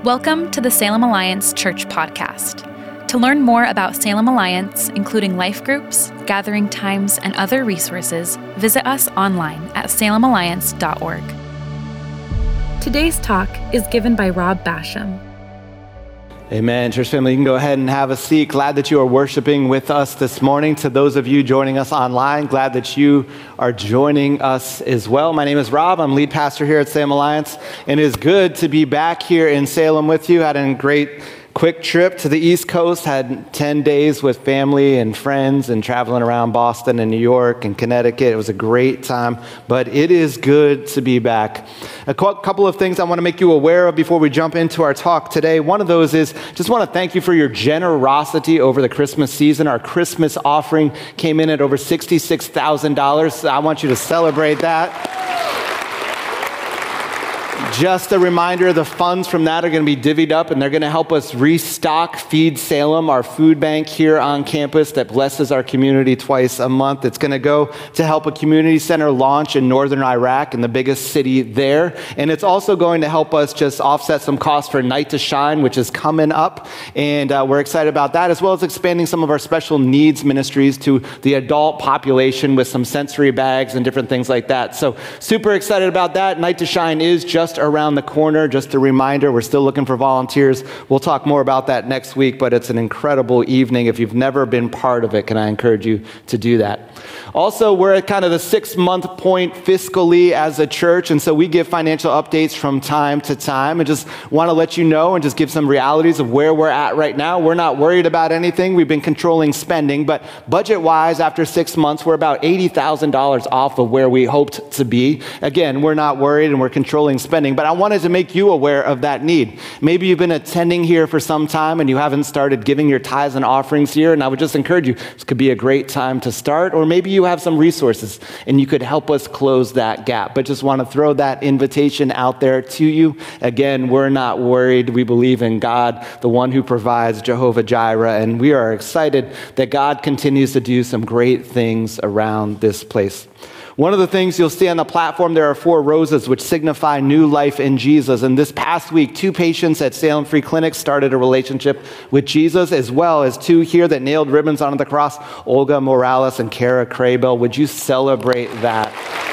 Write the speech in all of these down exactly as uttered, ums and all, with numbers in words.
Welcome to the Salem Alliance Church Podcast. To learn more about Salem Alliance, including life groups, gathering times, and other resources, visit us online at salem alliance dot org. Today's talk is given by Rob Basham. Amen. Church family, you can go ahead and have a seat. Glad that you are worshiping with us this morning. To those of you joining us online, glad that you are joining us as well. My name is Rob. I'm lead pastor here at Salem Alliance, and it is good to be back here in Salem with you. Had a great quick trip to the East Coast, had ten days with family and friends and traveling around Boston and New York and Connecticut. It was a great time, but it is good to be back. A couple of things I want to make you aware of before we jump into our talk today. One of those is just want to thank you for your generosity over the Christmas season. Our Christmas offering came in at over sixty-six thousand dollars. I want you to celebrate that. Just a reminder, the funds from that are going to be divvied up, and they're going to help us restock Feed Salem, our food bank here on campus that blesses our community twice a month. It's going to go to help a community center launch in northern Iraq, in the biggest city there. And it's also going to help us just offset some costs for Night to Shine, which is coming up. And uh, we're excited about that, as well as expanding some of our special needs ministries to the adult population with some sensory bags and different things like that. So super excited about that. Night to Shine is just around the corner. Just a reminder, we're still looking for volunteers. We'll talk more about that next week, but it's an incredible evening. If you've never been part of it, can I encourage you to do that? Also, we're at kind of the six-month point fiscally as a church, and so we give financial updates from time to time, and just want to let you know and just give some realities of where we're at right now. We're not worried about anything. We've been controlling spending, but budget-wise, after six months, we're about eighty thousand dollars off of where we hoped to be. Again, we're not worried, and we're controlling spending, but I wanted to make you aware of that need. Maybe you've been attending here for some time, and you haven't started giving your tithes and offerings here, and I would just encourage you, this could be a great time to start, or maybe you have some resources and you could help us close that gap. But just want to throw that invitation out there to you. Again, we're not worried. We believe in God, the one who provides, Jehovah Jireh, and we are excited that God continues to do some great things around this place. One of the things you'll see on the platform, there are four roses which signify new life in Jesus. And this past week, two patients at Salem Free Clinic started a relationship with Jesus, as well as two here that nailed ribbons onto the cross, Olga Morales and Kara Crabel. Would you celebrate that?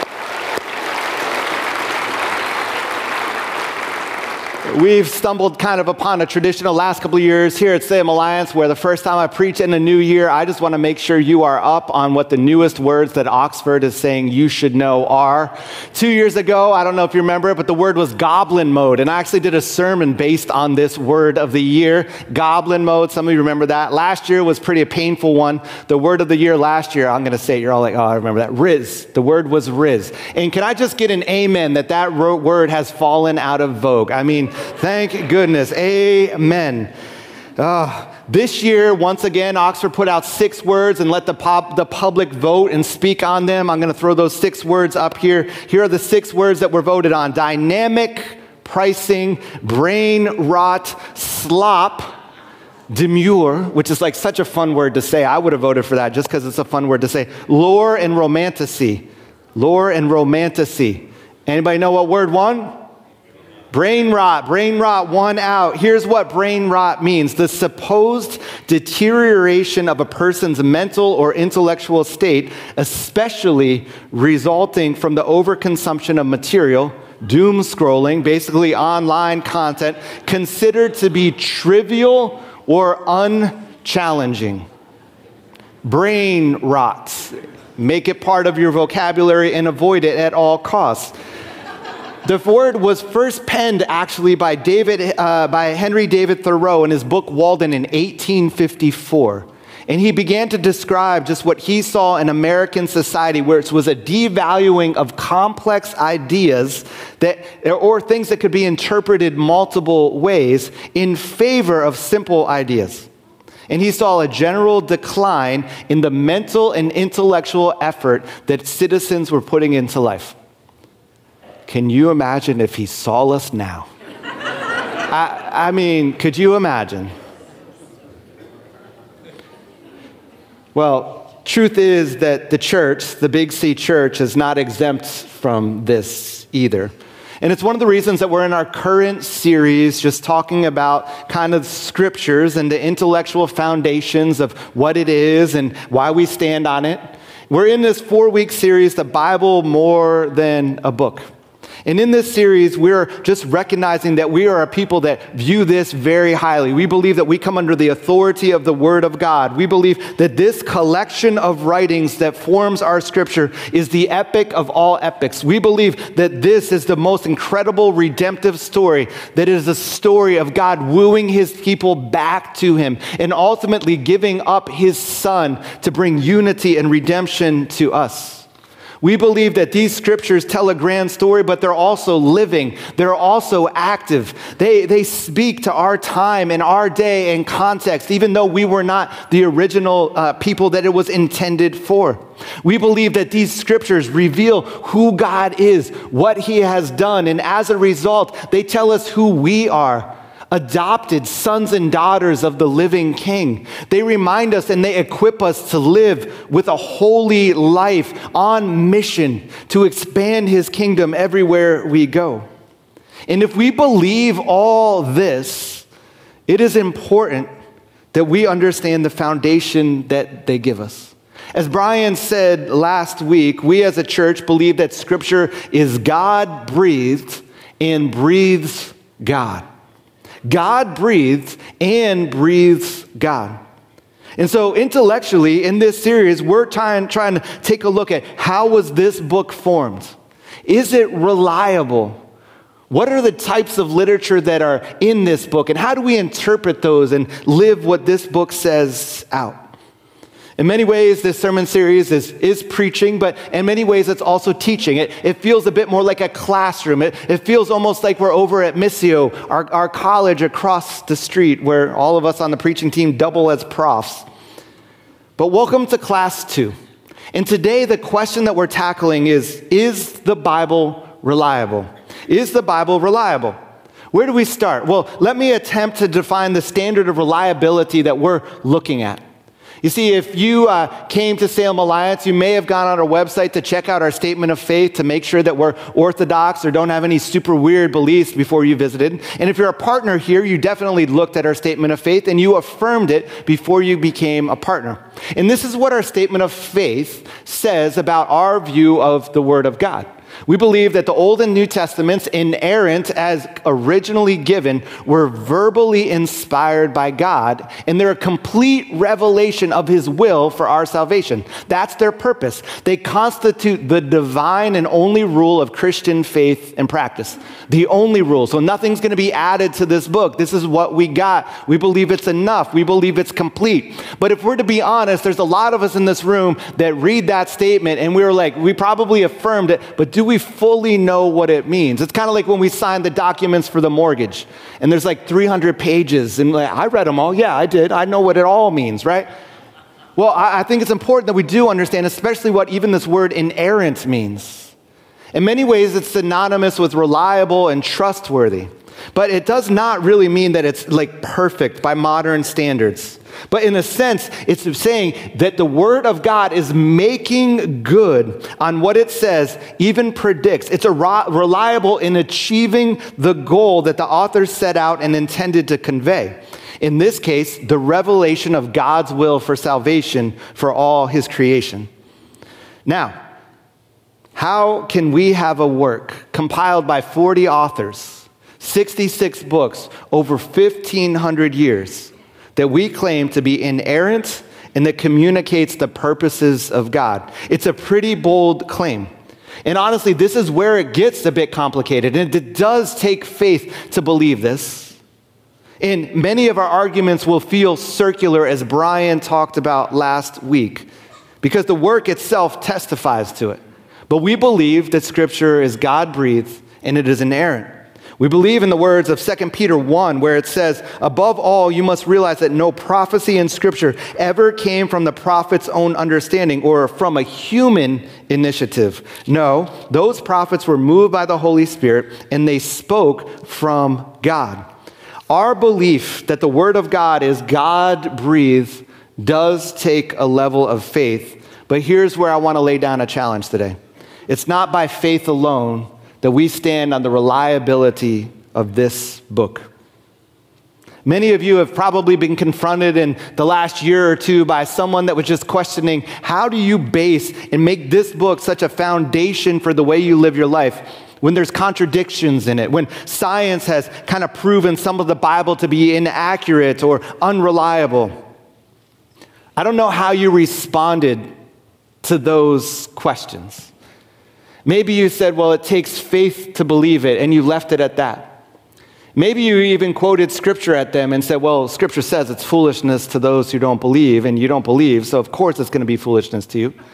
We've stumbled kind of upon a tradition the last couple of years here at Salem Alliance where the first time I preach in a new year, I just want to make sure you are up on what the newest words that Oxford is saying you should know are. Two years ago, I don't know if you remember it, but the word was goblin mode. And I actually did a sermon based on this word of the year, goblin mode. Some of you remember that. Last year was pretty a painful one. The word of the year last year, I'm going to say it, you're all like, oh, I remember that. Riz. The word was Riz. And can I just get an amen that that word has fallen out of vogue? I mean, thank goodness. Amen. Uh, this year, once again, Oxford put out six words and let the, pop, the public vote and speak on them. I'm going to throw those six words up here. Here are the six words that were voted on. Dynamic pricing, brain rot, slop, demure, which is like such a fun word to say. I would have voted for that just because it's a fun word to say. Lore and romanticy. Lore and romanticy. Anybody know what word won? Brain rot, brain rot, one out. Here's what brain rot means. The supposed deterioration of a person's mental or intellectual state, especially resulting from the overconsumption of material, doom scrolling, basically online content, considered to be trivial or unchallenging. Brain rot. Make it part of your vocabulary and avoid it at all costs. The word was first penned actually by David, uh, by Henry David Thoreau in his book Walden in eighteen fifty-four. And he began to describe just what he saw in American society, where it was a devaluing of complex ideas that, or things that could be interpreted multiple ways in favor of simple ideas. And he saw a general decline in the mental and intellectual effort that citizens were putting into life. Can you imagine if he saw us now? I, I mean, could you imagine? Well, truth is that the church, the Big C church, is not exempt from this either. And it's one of the reasons that we're in our current series just talking about kind of scriptures and the intellectual foundations of what it is and why we stand on it. We're in this four-week series, The Bible More Than a Book. And in this series, we're just recognizing that we are a people that view this very highly. We believe that we come under the authority of the Word of God. We believe that this collection of writings that forms our scripture is the epic of all epics. We believe that this is the most incredible redemptive story, that it is a story of God wooing his people back to him and ultimately giving up his Son to bring unity and redemption to us. We believe that these scriptures tell a grand story, but they're also living. They're also active. They, they speak to our time and our day and context, even though we were not the original uh, people that it was intended for. We believe that these scriptures reveal who God is, what he has done, and as a result, they tell us who we are. Adopted sons and daughters of the living King. They remind us and they equip us to live with a holy life on mission to expand his kingdom everywhere we go. And if we believe all this, it is important that we understand the foundation that they give us. As Brian said last week, we as a church believe that Scripture is God-breathed and breathes God. God breathes and breathes God. And so intellectually, in this series, we're trying, trying to take a look at how was this book formed? Is it reliable? What are the types of literature that are in this book? And how do we interpret those and live what this book says out? In many ways, this sermon series is, is preaching, but in many ways, it's also teaching. It, it feels a bit more like a classroom. It, it feels almost like we're over at Missio, our, our college across the street, where all of us on the preaching team double as profs. But welcome to class two. And today, the question that we're tackling is, is the Bible reliable? Is the Bible reliable? Where do we start? Well, let me attempt to define the standard of reliability that we're looking at. You see, if you uh, came to Salem Alliance, you may have gone on our website to check out our statement of faith to make sure that we're orthodox or don't have any super weird beliefs before you visited. And if you're a partner here, you definitely looked at our statement of faith and you affirmed it before you became a partner. And this is what our statement of faith says about our view of the Word of God. We believe that the Old and New Testaments, inerrant as originally given, were verbally inspired by God, and they're a complete revelation of his will for our salvation. That's their purpose. They constitute the divine and only rule of Christian faith and practice. The only rule. So nothing's going to be added to this book. This is what we got. We believe it's enough. We believe it's complete. But if we're to be honest, there's a lot of us in this room that read that statement, and we were like, we probably affirmed it, but do we fully know what it means? It's kind of like when we signed the documents for the mortgage and there's like three hundred pages and like, I read them all. Yeah, I did. I know what it all means, right? Well, I, I think it's important that we do understand, especially what even this word inerrant means. In many ways, it's synonymous with reliable and trustworthy, but it does not really mean that it's like perfect by modern standards. But in a sense, it's saying that the Word of God is making good on what it says, even predicts. It's a reliable in achieving the goal that the author set out and intended to convey. In this case, the revelation of God's will for salvation for all his creation. Now, how can we have a work compiled by forty authors, sixty-six books, over fifteen hundred years, that we claim to be inerrant and that communicates the purposes of God? It's a pretty bold claim. And honestly, this is where it gets a bit complicated. And it does take faith to believe this. And many of our arguments will feel circular, as Brian talked about last week, because the work itself testifies to it. But we believe that Scripture is God-breathed and it is inerrant. We believe in the words of Second Peter one, where it says, above all, you must realize that no prophecy in Scripture ever came from the prophet's own understanding or from a human initiative. No, those prophets were moved by the Holy Spirit and they spoke from God. Our belief that the Word of God is God-breathed does take a level of faith, but here's where I want to lay down a challenge today. It's not by faith alone that we stand on the reliability of this book. Many of you have probably been confronted in the last year or two by someone that was just questioning, how do you base and make this book such a foundation for the way you live your life when there's contradictions in it, when science has kind of proven some of the Bible to be inaccurate or unreliable? I don't know how you responded to those questions. Maybe you said, well, it takes faith to believe it, and you left it at that. Maybe you even quoted scripture at them and said, well, scripture says it's foolishness to those who don't believe, and you don't believe, so of course it's going to be foolishness to you.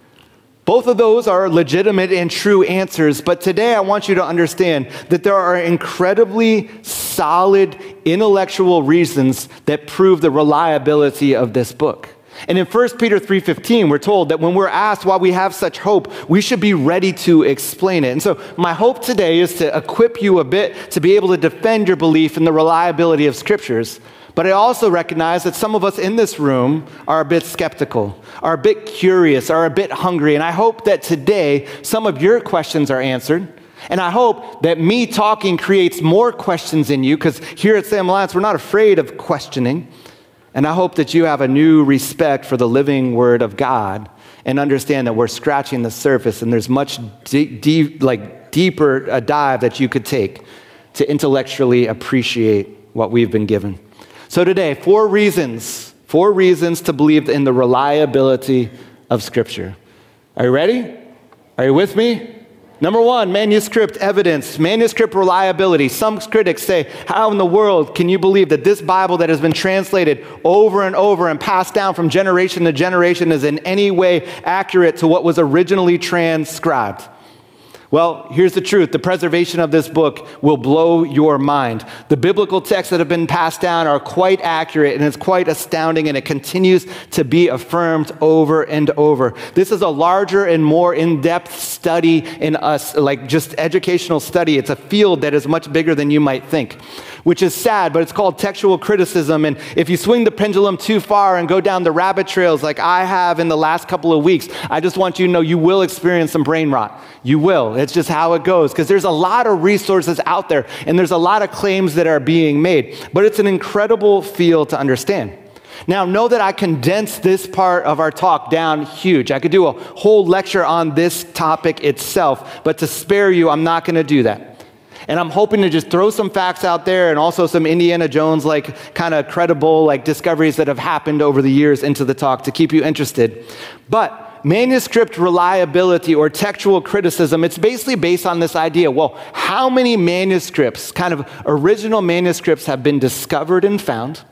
Both of those are legitimate and true answers, but today I want you to understand that there are incredibly solid intellectual reasons that prove the reliability of this book. And in First Peter three fifteen, we're told that when we're asked why we have such hope, we should be ready to explain it. And so my hope today is to equip you a bit to be able to defend your belief in the reliability of scriptures. But I also recognize that some of us in this room are a bit skeptical, are a bit curious, are a bit hungry. And I hope that today some of your questions are answered. And I hope that me talking creates more questions in you, because here at Salem Alliance, we're not afraid of questioning. And I hope that you have a new respect for the living Word of God and understand that we're scratching the surface and there's much deep, deep, like deeper a dive that you could take to intellectually appreciate what we've been given. So today, four reasons, four reasons to believe in the reliability of Scripture. Are you ready? Are you with me? Number one, manuscript evidence, manuscript reliability. Some critics say, how in the world can you believe that this Bible that has been translated over and over and passed down from generation to generation is in any way accurate to what was originally transcribed? Well, here's the truth. The preservation of this book will blow your mind. The biblical texts that have been passed down are quite accurate, and it's quite astounding, and it continues to be affirmed over and over. This is a larger and more in-depth study in us, like just educational study. It's a field that is much bigger than you might think, which is sad, but it's called textual criticism. And if you swing the pendulum too far and go down the rabbit trails like I have in the last couple of weeks, I just want you to know you will experience some brain rot. You will. It's just how it goes, because there's a lot of resources out there and there's a lot of claims that are being made, but it's an incredible field to understand. Now, know that I condensed this part of our talk down huge. I could do a whole lecture on this topic itself, but to spare you, I'm not going to do that. And I'm hoping to just throw some facts out there and also some Indiana Jones like kind of credible like discoveries that have happened over the years into the talk to keep you interested. But manuscript reliability or textual criticism, it's basically based on this idea, well, how many manuscripts, kind of original manuscripts, have been discovered and found?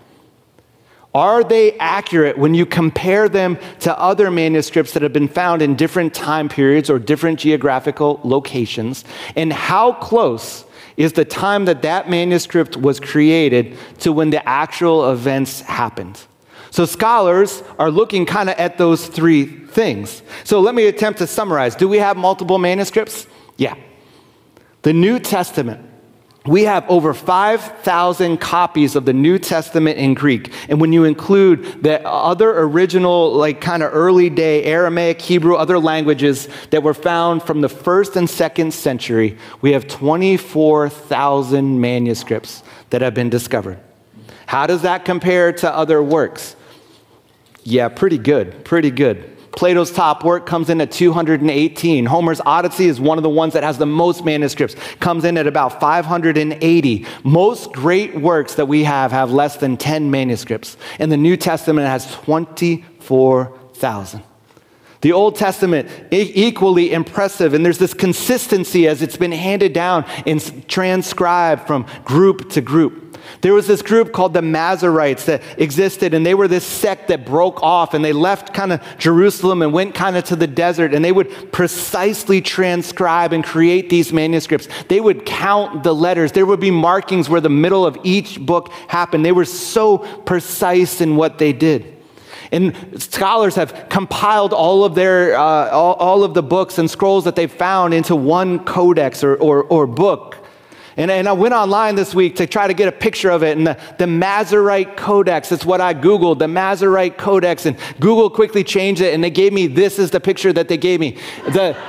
Are they accurate when you compare them to other manuscripts that have been found in different time periods or different geographical locations? And how close is the time that that manuscript was created to when the actual events happened? So scholars are looking kind of at those three things. So let me attempt to summarize. Do we have multiple manuscripts? Yeah. The New Testament. We have over five thousand copies of the New Testament in Greek. And when you include the other original, like kind of early day Aramaic, Hebrew, other languages that were found from the first and second century, we have twenty-four thousand manuscripts that have been discovered. How does that compare to other works? Yeah, pretty good, pretty good. Plato's top work comes in at two hundred eighteen. Homer's Odyssey is one of the ones that has the most manuscripts, comes in at about five hundred eighty. Most great works that we have have less than ten manuscripts, and the New Testament has twenty-four thousand. The Old Testament, e- equally impressive, and there's this consistency as it's been handed down and transcribed from group to group. There was this group called the Masoretes that existed, and they were this sect that broke off, and they left kind of Jerusalem and went kind of to the desert, and they would precisely transcribe and create these manuscripts. They would count the letters. There would be markings where the middle of each book happened. They were so precise in what they did. And scholars have compiled all of their, uh, all, all of the books and scrolls that they found into one codex or, or, or book. And, and I went online this week to try to get a picture of it. And the, the Masorete Codex, that's what I Googled, the Masorete Codex. And Google quickly changed it, and they gave me, this is the picture that they gave me. The,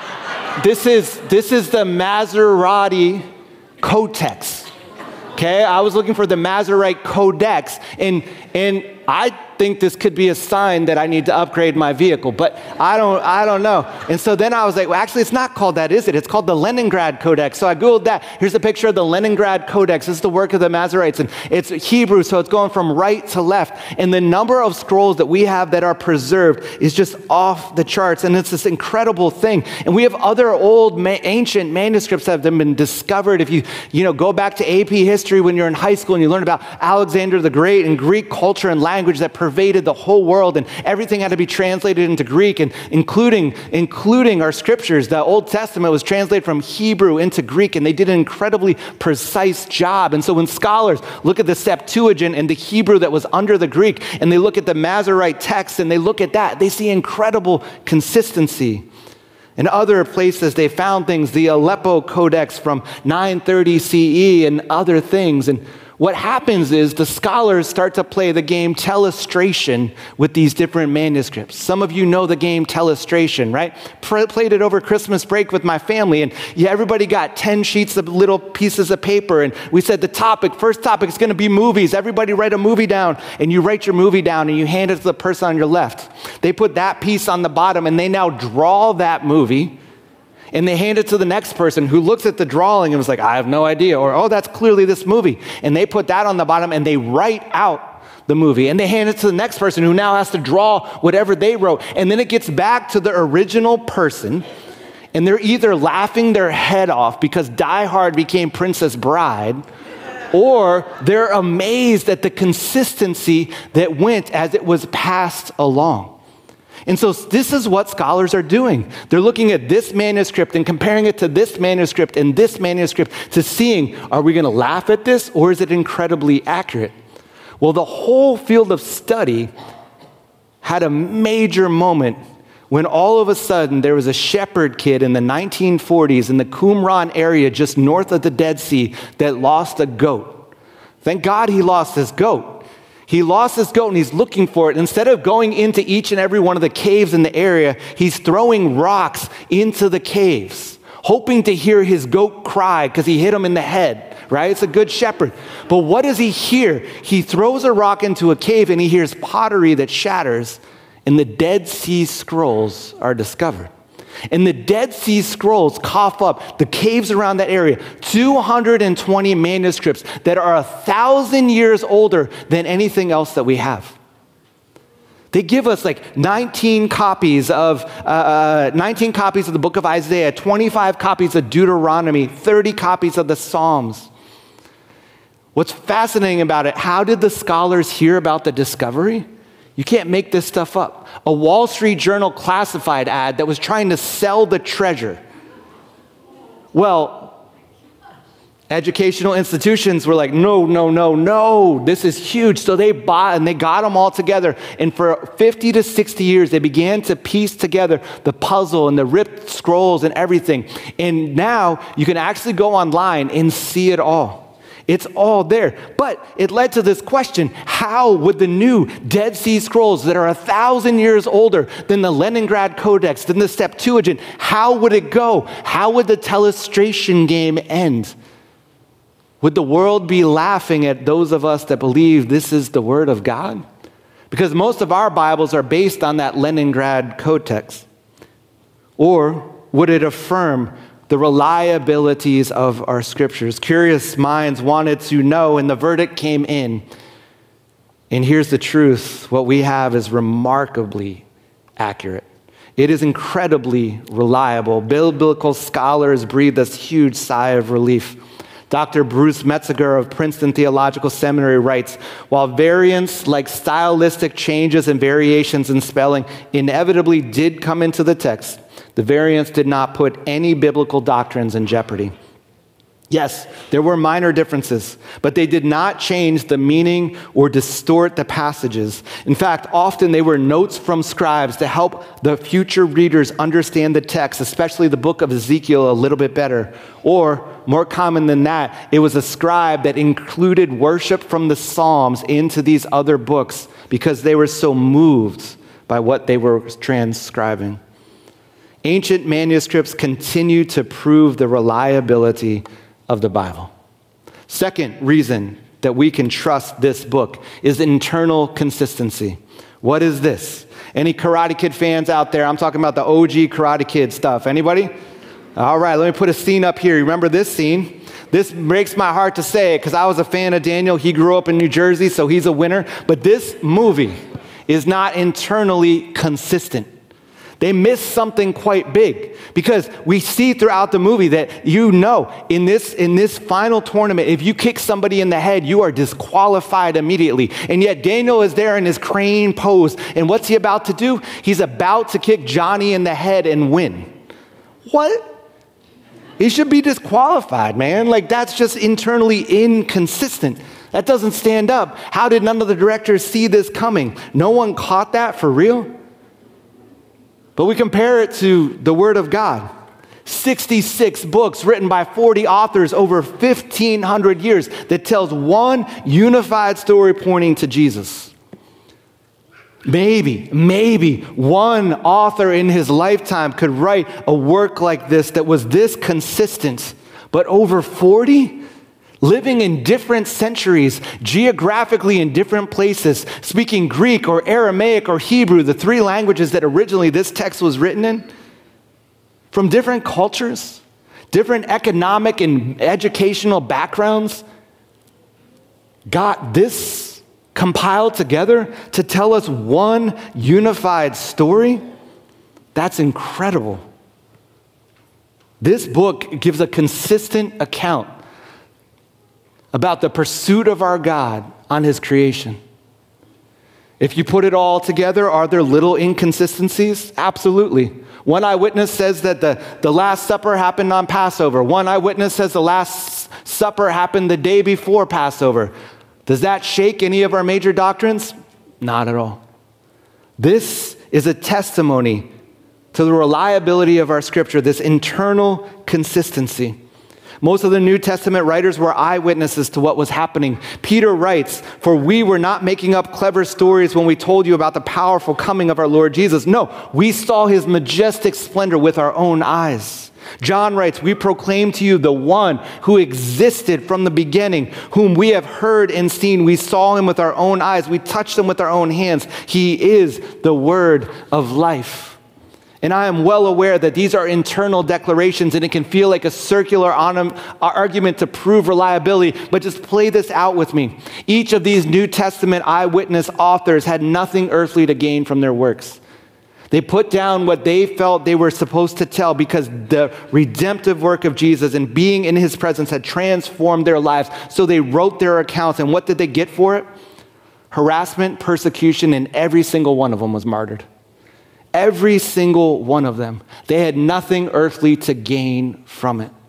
This is, this is the Masoretic Codex. Okay, I was looking for the Masoretic Codex, and and I think this could be a sign that I need to upgrade my vehicle, but I don't I don't know. And so then I was like, well, actually, it's not called that, is it? It's called the Leningrad Codex. So I Googled that. Here's a picture of the Leningrad Codex. This is the work of the Masoretes, and it's Hebrew, so it's going from right to left. And the number of scrolls that we have that are preserved is just off the charts, and it's this incredible thing. And we have other old, ma- ancient manuscripts that have been discovered. If you you know go back to A P history when you're in high school and you learn about Alexander the Great and Greek culture and language that pervaded the whole world, and everything had to be translated into Greek, and including including our scriptures. The Old Testament was translated from Hebrew into Greek, and they did an incredibly precise job. And so when scholars look at the Septuagint and the Hebrew that was under the Greek, and they look at the Masoretic text and they look at that, they see incredible consistency. In other places, they found things, the Aleppo Codex from nine thirty C E and other things. And what happens is the scholars start to play the game Telestration with these different manuscripts. Some of you know the game Telestration, right? P- played it over Christmas break with my family, and yeah, everybody got ten sheets of little pieces of paper, and we said the topic, first topic is going to be movies. Everybody write a movie down, and you write your movie down, and you hand it to the person on your left. They put that piece on the bottom, and they now draw that movie, and they hand it to the next person who looks at the drawing and was like, I have no idea, or, oh, that's clearly this movie. And they put that on the bottom and they write out the movie. And they hand it to the next person who now has to draw whatever they wrote. And then it gets back to the original person, and they're either laughing their head off because Die Hard became Princess Bride, or they're amazed at the consistency that went as it was passed along. And so this is what scholars are doing. They're looking at this manuscript and comparing it to this manuscript and this manuscript to seeing, are we going to laugh at this, or is it incredibly accurate? Well, the whole field of study had a major moment when all of a sudden there was a shepherd kid in the nineteen forties in the Qumran area just north of the Dead Sea that lost a goat. Thank God he lost his goat. He lost his goat and he's looking for it. Instead of going into each and every one of the caves in the area, he's throwing rocks into the caves, hoping to hear his goat cry because he hit him in the head, right? It's a good shepherd. But what does he hear? He throws a rock into a cave and he hears pottery that shatters, and the Dead Sea Scrolls are discovered. And the Dead Sea Scrolls cough up the caves around that area, two hundred twenty manuscripts that are a thousand years older than anything else that we have. They give us like nineteen copies of uh, nineteen copies of the book of Isaiah, twenty-five copies of Deuteronomy, thirty copies of the Psalms. What's fascinating about it, how did the scholars hear about the discovery? You can't make this stuff up. A Wall Street Journal classified ad that was trying to sell the treasure. Well, educational institutions were like, no, no, no, no, this is huge. So they bought and they got them all together. And for fifty to sixty years, they began to piece together the puzzle and the ripped scrolls and everything. And now you can actually go online and see it all. It's all there. But it led to this question: how would the new Dead Sea Scrolls that are a thousand years older than the Leningrad Codex, than the Septuagint, how would it go? How would the Telestration game end? Would the world be laughing at those of us that believe this is the Word of God? Because most of our Bibles are based on that Leningrad Codex. Or would it affirm the reliabilities of our scriptures? Curious minds wanted to know, and the verdict came in. And here's the truth: what we have is remarkably accurate. It is incredibly reliable. Biblical scholars breathe this huge sigh of relief. Doctor Bruce Metziger of Princeton Theological Seminary writes, while variants like stylistic changes and variations in spelling inevitably did come into the text, the variants did not put any biblical doctrines in jeopardy. Yes, there were minor differences, but they did not change the meaning or distort the passages. In fact, often they were notes from scribes to help the future readers understand the text, especially the book of Ezekiel, a little bit better. Or, more common than that, it was a scribe that included worship from the Psalms into these other books because they were so moved by what they were transcribing. Ancient manuscripts continue to prove the reliability of the Bible. Second reason that we can trust this book is internal consistency. What is this? Any Karate Kid fans out there? I'm talking about the O G Karate Kid stuff. Anybody? All right, let me put a scene up here. Remember this scene? This breaks my heart to say it because I was a fan of Daniel. He grew up in New Jersey, so he's a winner. But this movie is not internally consistent. They miss something quite big because we see throughout the movie that, you know, in this in this final tournament, if you kick somebody in the head, you are disqualified immediately. And yet Daniel is there in his crane pose. And what's he about to do? He's about to kick Johnny in the head and win. What? He should be disqualified, man. Like, that's just internally inconsistent. That doesn't stand up. How did none of the directors see this coming? No one caught that for real? But we compare it to the Word of God. sixty-six books written by forty authors over fifteen hundred years that tells one unified story pointing to Jesus. Maybe, maybe one author in his lifetime could write a work like this that was this consistent, but over forty? Living in different centuries, geographically in different places, speaking Greek or Aramaic or Hebrew, the three languages that originally this text was written in, from different cultures, different economic and educational backgrounds, got this compiled together to tell us one unified story. That's incredible. This book gives a consistent account about the pursuit of our God on his creation. If you put it all together, are there little inconsistencies? Absolutely. One eyewitness says that the, the Last Supper happened on Passover. One eyewitness says the Last Supper happened the day before Passover. Does that shake any of our major doctrines? Not at all. This is a testimony to the reliability of our scripture, this internal consistency. Most of the New Testament writers were eyewitnesses to what was happening. Peter writes, "For we were not making up clever stories when we told you about the powerful coming of our Lord Jesus. No, we saw his majestic splendor with our own eyes." John writes, "We proclaim to you the one who existed from the beginning, whom we have heard and seen. We saw him with our own eyes. We touched him with our own hands. He is the word of life." And I am well aware that these are internal declarations and it can feel like a circular argument to prove reliability, but just play this out with me. Each of these New Testament eyewitness authors had nothing earthly to gain from their works. They put down what they felt they were supposed to tell because the redemptive work of Jesus and being in his presence had transformed their lives. So they wrote their accounts, and what did they get for it? Harassment, persecution, and every single one of them was martyred. Every single one of them. They had nothing earthly to gain from it.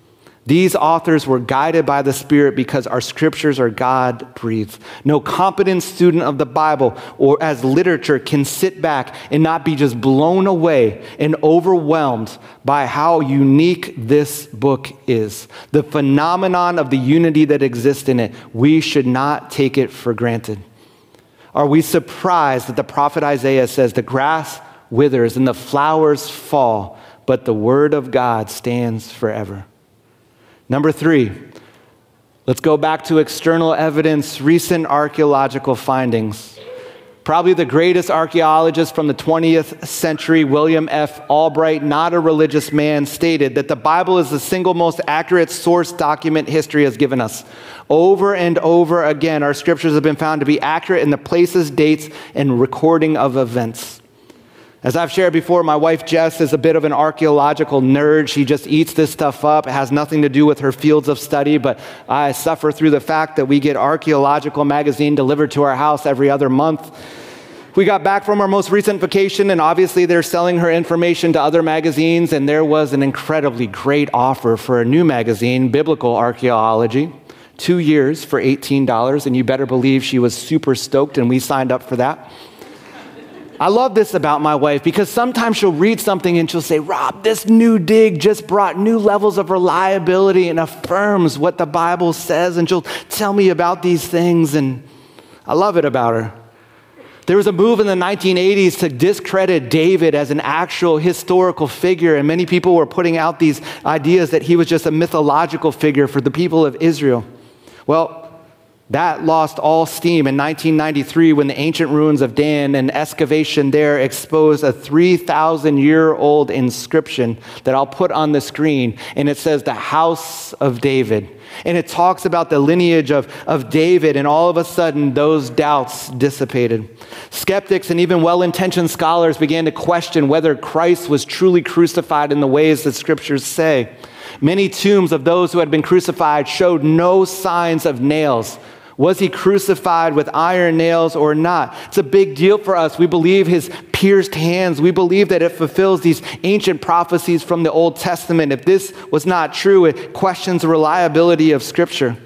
These authors were guided by the Spirit because our scriptures are God-breathed. No competent student of the Bible or as literature can sit back and not be just blown away and overwhelmed by how unique this book is. The phenomenon of the unity that exists in it, we should not take it for granted. Are we surprised that the prophet Isaiah says the grass withers and the flowers fall, but the word of God stands forever? Number three, let's go back to external evidence, recent archaeological findings. Probably the greatest archaeologist from the twentieth century, William F. Albright, not a religious man, stated that the Bible is the single most accurate source document history has given us. Over and over again, our scriptures have been found to be accurate in the places, dates, and recording of events. As I've shared before, my wife Jess is a bit of an archaeological nerd. She just eats this stuff up. It has nothing to do with her fields of study, but I suffer through the fact that we get Archaeological magazine delivered to our house every other month. We got back from our most recent vacation, and obviously they're selling her information to other magazines, and there was an incredibly great offer for a new magazine, Biblical Archaeology, two years for eighteen dollars, and you better believe she was super stoked, and we signed up for that. I love this about my wife because sometimes she'll read something and she'll say, "Rob, this new dig just brought new levels of reliability and affirms what the Bible says." And she'll tell me about these things, and I love it about her. There was a move in the nineteen eighties to discredit David as an actual historical figure, and many people were putting out these ideas that he was just a mythological figure for the people of Israel. Well, that lost all steam in nineteen ninety-three when the ancient ruins of Dan and excavation there exposed a three thousand year old inscription that I'll put on the screen, and it says the House of David. And it talks about the lineage of, of David, and all of a sudden those doubts dissipated. Skeptics and even well-intentioned scholars began to question whether Christ was truly crucified in the ways that scriptures say. Many tombs of those who had been crucified showed no signs of nails. Was he crucified with iron nails or not? It's a big deal for us. We believe his pierced hands. We believe that it fulfills these ancient prophecies from the Old Testament. If this was not true, it questions the reliability of Scripture.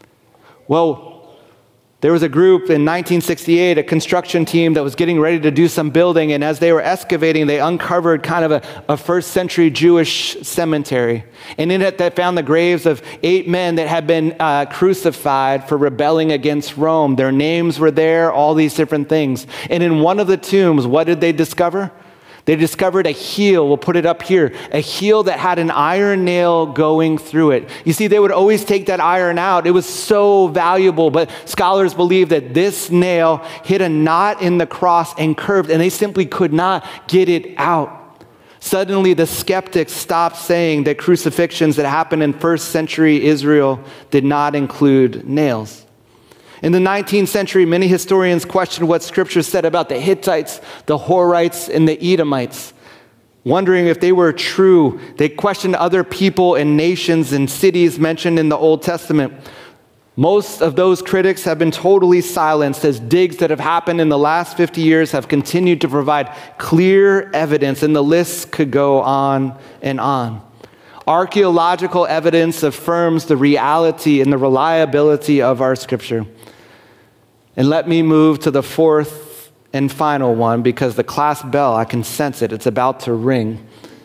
Well, there was a group in nineteen sixty-eight, a construction team that was getting ready to do some building, and as they were excavating, they uncovered kind of a, a first century Jewish cemetery. And in it, they found the graves of eight men that had been uh, crucified for rebelling against Rome. Their names were there, all these different things. And in one of the tombs, what did they discover? They discovered a heel, we'll put it up here, a heel that had an iron nail going through it. You see, they would always take that iron out. It was so valuable, but scholars believe that this nail hit a knot in the cross and curved, and they simply could not get it out. Suddenly, the skeptics stopped saying that crucifixions that happened in first century Israel did not include nails. In the nineteenth century, many historians questioned what Scripture said about the Hittites, the Horites, and the Edomites, wondering if they were true. They questioned other people and nations and cities mentioned in the Old Testament. Most of those critics have been totally silenced as digs that have happened in the last fifty years have continued to provide clear evidence, and the list could go on and on. Archaeological evidence affirms the reality and the reliability of our Scripture. And let me move to the fourth and final one, because the class bell, I can sense it, it's about to ring.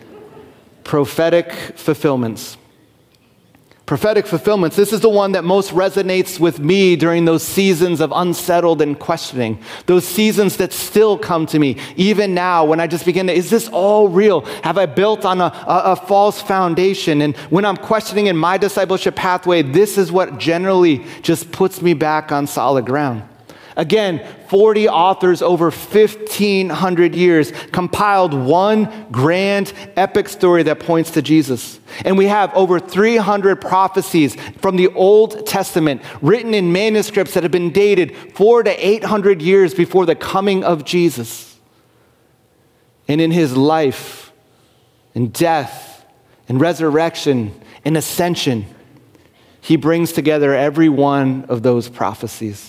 Prophetic fulfillments. Prophetic fulfillments, this is the one that most resonates with me during those seasons of unsettled and questioning. Those seasons that still come to me, even now, when I just begin to, is this all real? Have I built on a, a, a false foundation? And when I'm questioning in my discipleship pathway, this is what generally just puts me back on solid ground. Again, forty authors over fifteen hundred years compiled one grand epic story that points to Jesus. And we have over three hundred prophecies from the Old Testament written in manuscripts that have been dated four to eight hundred years before the coming of Jesus. And in his life and death and resurrection and ascension, he brings together every one of those prophecies.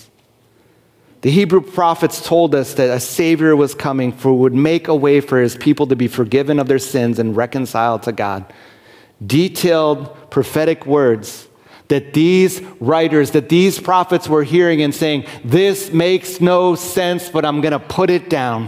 The Hebrew prophets told us that a Savior was coming who would make a way for his people to be forgiven of their sins and reconciled to God. Detailed prophetic words that these writers, that these prophets were hearing and saying, this makes no sense, but I'm going to put it down.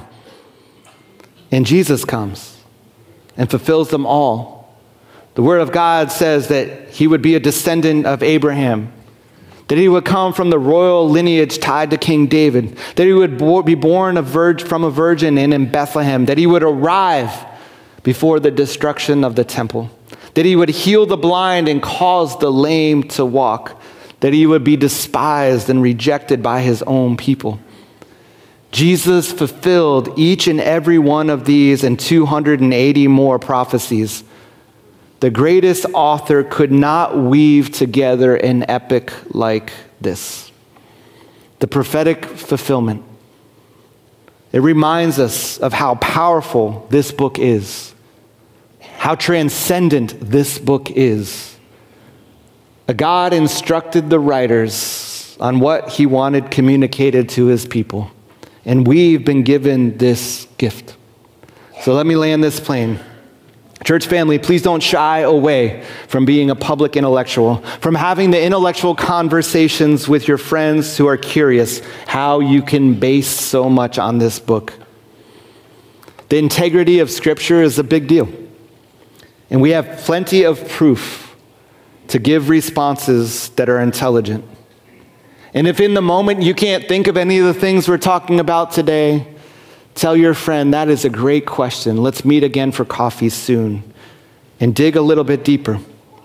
And Jesus comes and fulfills them all. The Word of God says that he would be a descendant of Abraham, that he would come from the royal lineage tied to King David, that he would bo- be born a virg- from a virgin and in Bethlehem, that he would arrive before the destruction of the temple, that he would heal the blind and cause the lame to walk, that he would be despised and rejected by his own people. Jesus fulfilled each and every one of these and two hundred eighty more prophecies. The greatest author could not weave together an epic like this. The prophetic fulfillment. It reminds us of how powerful this book is, how transcendent this book is. A God instructed the writers on what he wanted communicated to his people, and we've been given this gift. So let me land this plane. Church family, please don't shy away from being a public intellectual, from having the intellectual conversations with your friends who are curious how you can base so much on this book. The integrity of Scripture is a big deal. And we have plenty of proof to give responses that are intelligent. And if in the moment you can't think of any of the things we're talking about today, tell your friend, that is a great question. Let's meet again for coffee soon and dig a little bit deeper.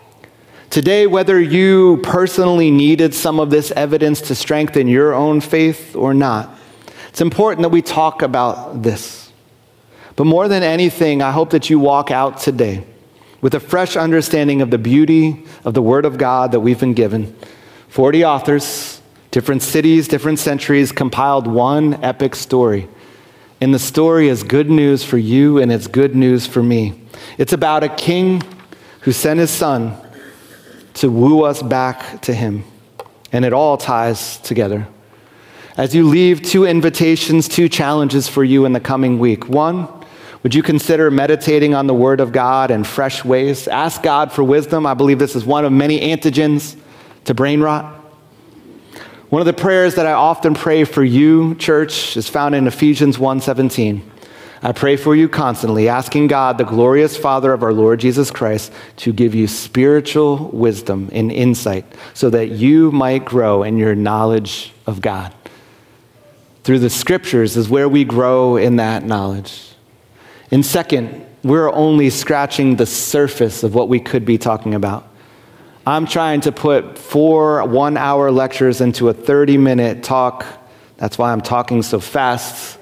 Today, whether you personally needed some of this evidence to strengthen your own faith or not, it's important that we talk about this. But more than anything, I hope that you walk out today with a fresh understanding of the beauty of the Word of God that we've been given. forty authors, different cities, different centuries, compiled one epic story. And the story is good news for you, and it's good news for me. It's about a king who sent his son to woo us back to him. And it all ties together. As you leave, two invitations, two challenges for you in the coming week. One, would you consider meditating on the Word of God in fresh ways? Ask God for wisdom. I believe this is one of many antigens to brain rot. One of the prayers that I often pray for you, church, is found in Ephesians one seventeen. I pray for you constantly, asking God, the glorious Father of our Lord Jesus Christ, to give you spiritual wisdom and insight so that you might grow in your knowledge of God. Through the scriptures is where we grow in that knowledge. And second, we're only scratching the surface of what we could be talking about. I'm trying to put four one-hour lectures into a thirty-minute talk. That's why I'm talking so fast.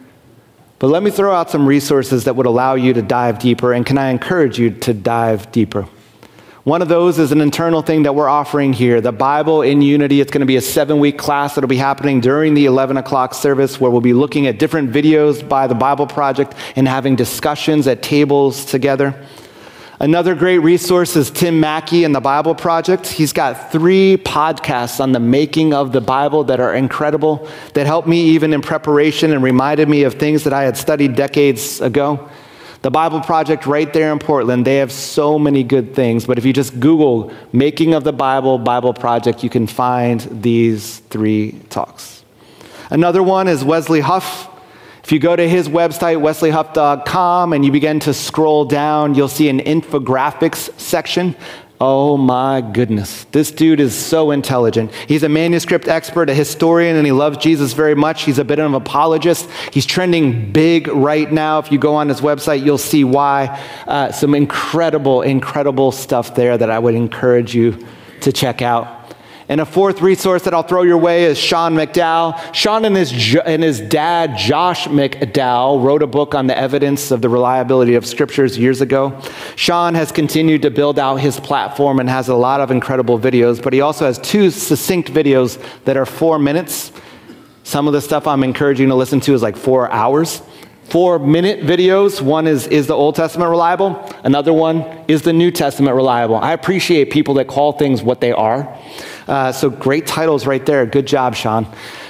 But let me throw out some resources that would allow you to dive deeper, and can I encourage you to dive deeper? One of those is an internal thing that we're offering here, the Bible in Unity. It's going to be a seven-week class that'll be happening during the eleven o'clock service, where we'll be looking at different videos by the Bible Project and having discussions at tables together. Another great resource is Tim Mackey and the Bible Project. He's got three podcasts on the making of the Bible that are incredible, that helped me even in preparation and reminded me of things that I had studied decades ago. The Bible Project right there in Portland, they have so many good things. But if you just Google Making of the Bible, Bible Project, you can find these three talks. Another one is Wesley Huff. If you go to his website, wesley huff dot com, and you begin to scroll down, you'll see an infographics section. Oh my goodness. This dude is so intelligent. He's a manuscript expert, a historian, and he loves Jesus very much. He's a bit of an apologist. He's trending big right now. If you go on his website, you'll see why. Uh, some incredible, incredible stuff there that I would encourage you to check out. And a fourth resource that I'll throw your way is Sean McDowell. Sean and his, and his dad, Josh McDowell, wrote a book on the evidence of the reliability of scriptures years ago. Sean has continued to build out his platform and has a lot of incredible videos, but he also has two succinct videos that are four minutes. Some of the stuff I'm encouraging you to listen to is like four hours. Four minute videos. One is, is the Old Testament reliable? Another one is the New Testament reliable. I appreciate people that call things what they are. Uh, so great titles right there. Good job, Sean.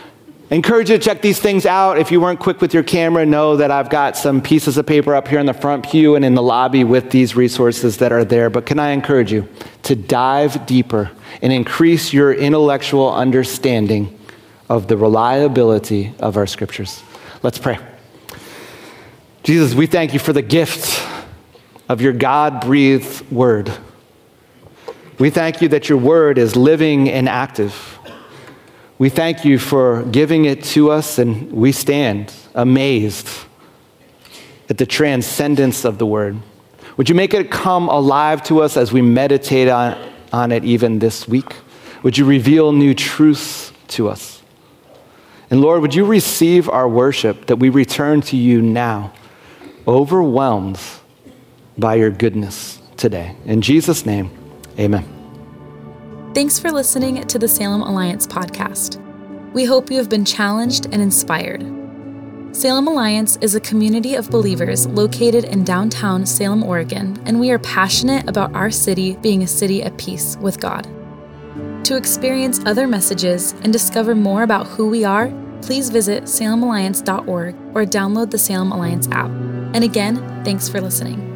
I encourage you to check these things out. If you weren't quick with your camera, know that I've got some pieces of paper up here in the front pew and in the lobby with these resources that are there. But can I encourage you to dive deeper and increase your intellectual understanding of the reliability of our scriptures? Let's pray. Jesus, we thank you for the gift of your God-breathed word. We thank you that your word is living and active. We thank you for giving it to us, and we stand amazed at the transcendence of the word. Would you make it come alive to us as we meditate on, on it even this week? Would you reveal new truths to us? And Lord, would you receive our worship that we return to you now, overwhelmed by your goodness today. In Jesus' name, amen. Thanks for listening to the Salem Alliance podcast. We hope you have been challenged and inspired. Salem Alliance is a community of believers located in downtown Salem, Oregon, and we are passionate about our city being a city at peace with God. To experience other messages and discover more about who we are, please visit salem alliance dot org or download the Salem Alliance app. And again, thanks for listening.